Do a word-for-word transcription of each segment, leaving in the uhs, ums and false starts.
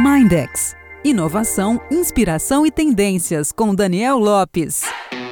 Mindex. Inovação, inspiração e tendências, com Daniel Lopes.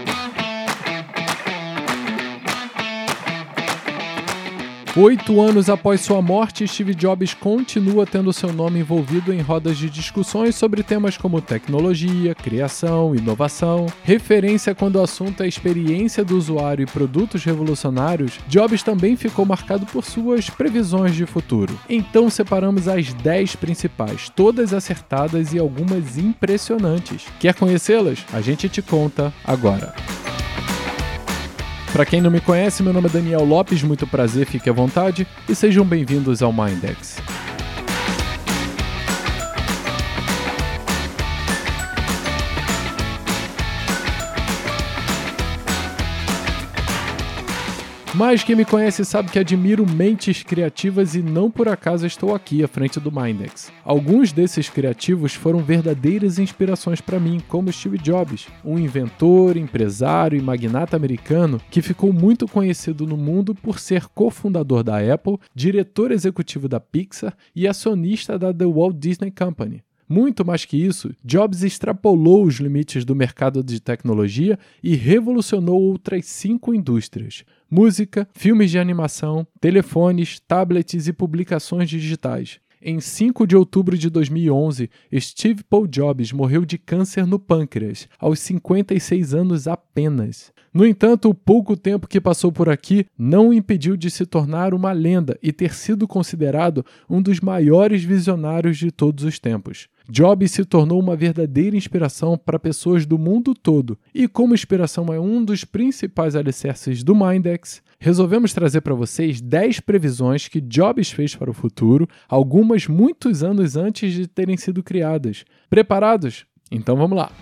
Oito anos após sua morte, Steve Jobs continua tendo seu nome envolvido em rodas de discussões sobre temas como tecnologia, criação, inovação. Referência quando o assunto é a experiência do usuário e produtos revolucionários, Jobs também ficou marcado por suas previsões de futuro. Então separamos as dez principais, todas acertadas e algumas impressionantes. Quer conhecê-las? A gente te conta agora. Para quem não me conhece, meu nome é Daniel Lopes, muito prazer, fique à vontade e sejam bem-vindos ao Mindex. Mas quem me conhece sabe que admiro mentes criativas e não por acaso estou aqui à frente do Mindex. Alguns desses criativos foram verdadeiras inspirações para mim, como Steve Jobs, um inventor, empresário e magnata americano que ficou muito conhecido no mundo por ser cofundador da Apple, diretor executivo da Pixar e acionista da The Walt Disney Company. Muito mais que isso, Jobs extrapolou os limites do mercado de tecnologia e revolucionou outras cinco indústrias: música, filmes de animação, telefones, tablets e publicações digitais. Em cinco de outubro de dois mil e onze, Steve Paul Jobs morreu de câncer no pâncreas, aos cinquenta e seis anos apenas. No entanto, o pouco tempo que passou por aqui não o impediu de se tornar uma lenda e ter sido considerado um dos maiores visionários de todos os tempos. Jobs se tornou uma verdadeira inspiração para pessoas do mundo todo, e como inspiração é um dos principais alicerces do Mindex, resolvemos trazer para vocês dez previsões que Jobs fez para o futuro, algumas muitos anos antes de terem sido criadas. Preparados? Então vamos lá!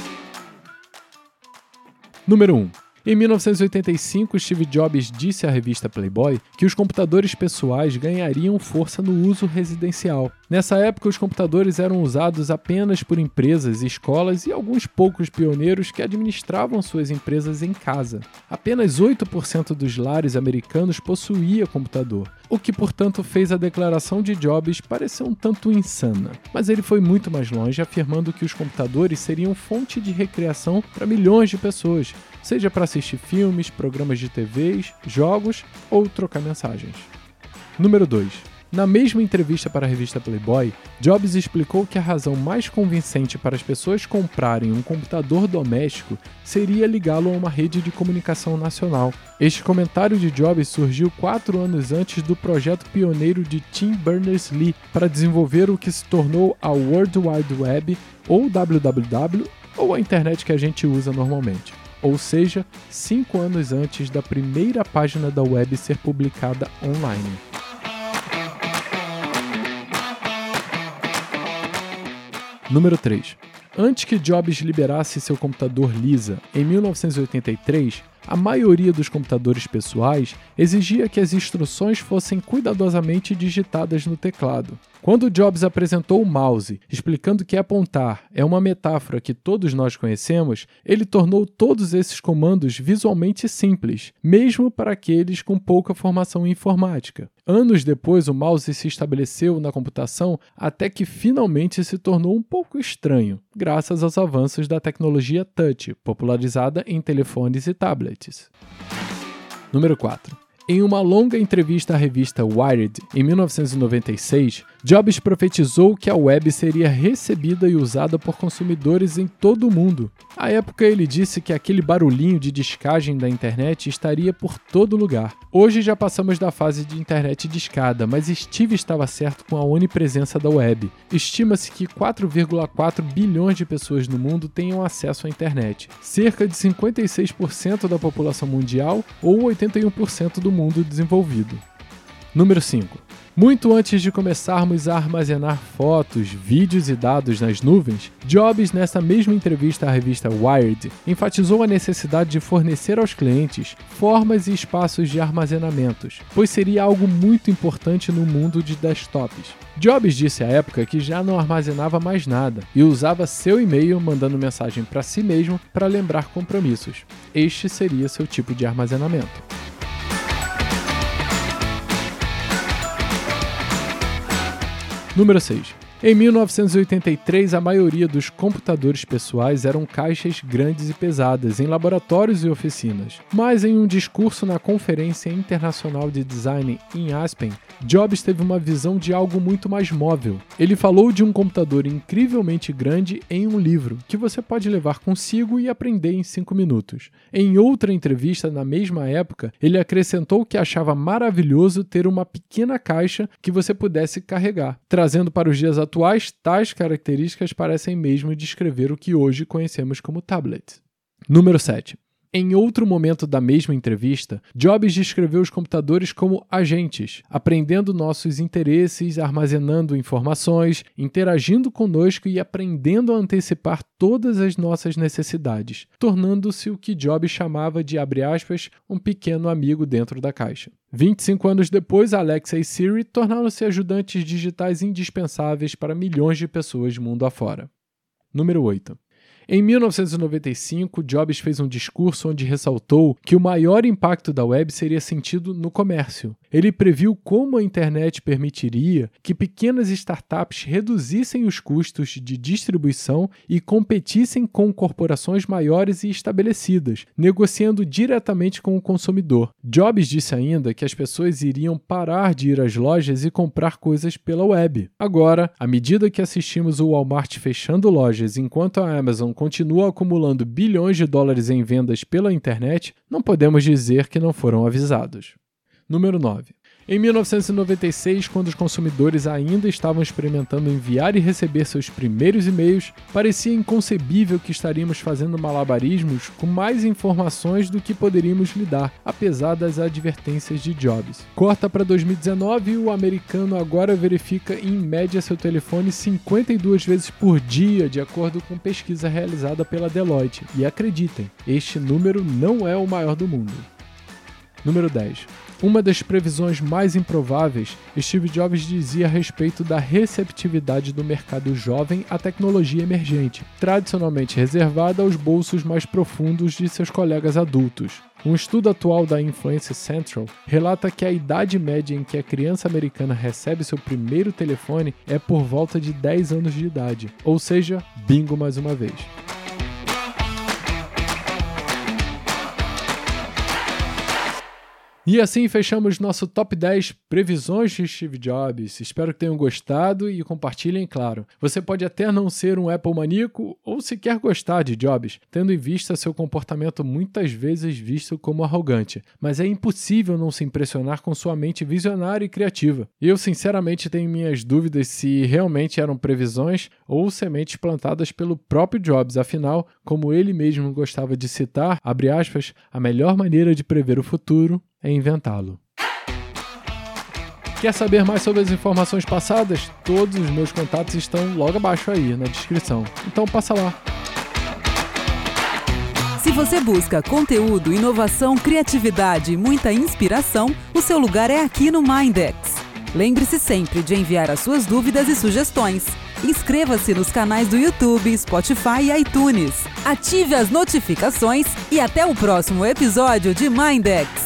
Número um. Em mil novecentos e oitenta e cinco, Steve Jobs disse à revista Playboy que os computadores pessoais ganhariam força no uso residencial. Nessa época, os computadores eram usados apenas por empresas, escolas e alguns poucos pioneiros que administravam suas empresas em casa. Apenas oito por cento dos lares americanos possuía computador, o que, portanto, fez a declaração de Jobs parecer um tanto insana. Mas ele foi muito mais longe, afirmando que os computadores seriam fonte de recreação para milhões de pessoas, seja para assistir filmes, programas de T V, jogos ou trocar mensagens. Número dois. Na mesma entrevista para a revista Playboy, Jobs explicou que a razão mais convincente para as pessoas comprarem um computador doméstico seria ligá-lo a uma rede de comunicação nacional. Este comentário de Jobs surgiu quatro anos antes do projeto pioneiro de Tim Berners-Lee para desenvolver o que se tornou a World Wide Web, ou W W W, ou a internet que a gente usa normalmente. Ou seja, cinco anos antes da primeira página da web ser publicada online. Número três. Antes que Jobs liberasse seu computador Lisa, em mil novecentos e oitenta e três, a maioria dos computadores pessoais exigia que as instruções fossem cuidadosamente digitadas no teclado. Quando Jobs apresentou o mouse, explicando que apontar é uma metáfora que todos nós conhecemos, ele tornou todos esses comandos visualmente simples, mesmo para aqueles com pouca formação em informática. Anos depois, o mouse se estabeleceu na computação até que finalmente se tornou um pouco estranho, graças aos avanços da tecnologia touch, popularizada em telefones e tablets. Número quatro. Em uma longa entrevista à revista Wired, em mil novecentos e noventa e seis, Jobs profetizou que a web seria recebida e usada por consumidores em todo o mundo. À época, ele disse que aquele barulhinho de discagem da internet estaria por todo lugar. Hoje já passamos da fase de internet discada, mas Steve estava certo com a onipresença da web. Estima-se que quatro vírgula quatro bilhões de pessoas no mundo tenham acesso à internet, cerca de cinquenta e seis por cento da população mundial ou oitenta e um por cento do mundo desenvolvido. Número cinco. Muito antes de começarmos a armazenar fotos, vídeos e dados nas nuvens, Jobs, nessa mesma entrevista à revista Wired, enfatizou a necessidade de fornecer aos clientes formas e espaços de armazenamentos, pois seria algo muito importante no mundo de desktops. Jobs disse à época que já não armazenava mais nada e usava seu e-mail mandando mensagem para si mesmo para lembrar compromissos. Este seria seu tipo de armazenamento. Número seis. Em mil novecentos e oitenta e três, a maioria dos computadores pessoais eram caixas grandes e pesadas em laboratórios e oficinas. Mas em um discurso na Conferência Internacional de Design em Aspen, Jobs teve uma visão de algo muito mais móvel. Ele falou de um computador incrivelmente grande em um livro, que você pode levar consigo e aprender em cinco minutos. Em outra entrevista na mesma época, ele acrescentou que achava maravilhoso ter uma pequena caixa que você pudesse carregar. Trazendo para os dias atuais, tais características parecem mesmo descrever o que hoje conhecemos como tablet. Número sete. Em outro momento da mesma entrevista, Jobs descreveu os computadores como agentes, aprendendo nossos interesses, armazenando informações, interagindo conosco e aprendendo a antecipar todas as nossas necessidades, tornando-se o que Jobs chamava de, abre aspas, um pequeno amigo dentro da caixa. vinte e cinco anos depois, Alexa e Siri tornaram-se ajudantes digitais indispensáveis para milhões de pessoas mundo afora. Número oito. Em mil novecentos e noventa e cinco, Jobs fez um discurso onde ressaltou que o maior impacto da web seria sentido no comércio. Ele previu como a internet permitiria que pequenas startups reduzissem os custos de distribuição e competissem com corporações maiores e estabelecidas, negociando diretamente com o consumidor. Jobs disse ainda que as pessoas iriam parar de ir às lojas e comprar coisas pela web. Agora, à medida que assistimos o Walmart fechando lojas enquanto a Amazon continua acumulando bilhões de dólares em vendas pela internet, não podemos dizer que não foram avisados. Número nove. Em mil novecentos e noventa e seis, quando os consumidores ainda estavam experimentando enviar e receber seus primeiros e-mails, parecia inconcebível que estaríamos fazendo malabarismos com mais informações do que poderíamos lidar, apesar das advertências de Jobs. Corta para dois mil e dezenove e o americano agora verifica em média seu telefone cinquenta e duas vezes por dia, de acordo com pesquisa realizada pela Deloitte. E acreditem, este número não é o maior do mundo. Número dez. Uma das previsões mais improváveis, Steve Jobs dizia a respeito da receptividade do mercado jovem à tecnologia emergente, tradicionalmente reservada aos bolsos mais profundos de seus colegas adultos. Um estudo atual da Influence Central relata que a idade média em que a criança americana recebe seu primeiro telefone é por volta de dez anos de idade, ou seja, bingo mais uma vez. E assim fechamos nosso top dez previsões de Steve Jobs. Espero que tenham gostado e compartilhem, claro. Você pode até não ser um Apple maníaco ou sequer gostar de Jobs, tendo em vista seu comportamento muitas vezes visto como arrogante, mas é impossível não se impressionar com sua mente visionária e criativa. Eu sinceramente tenho minhas dúvidas se realmente eram previsões ou sementes plantadas pelo próprio Jobs, afinal, como ele mesmo gostava de citar, abre aspas, a melhor maneira de prever o futuro é inventá-lo. Quer saber mais sobre as informações passadas? Todos os meus contatos estão logo abaixo aí na descrição. Então passa lá. Se você busca conteúdo, inovação, criatividade e muita inspiração, o seu lugar é aqui no Mindex. Lembre-se sempre de enviar as suas dúvidas e sugestões. Inscreva-se nos canais do YouTube, Spotify e iTunes. Ative as notificações e até o próximo episódio de Mindex.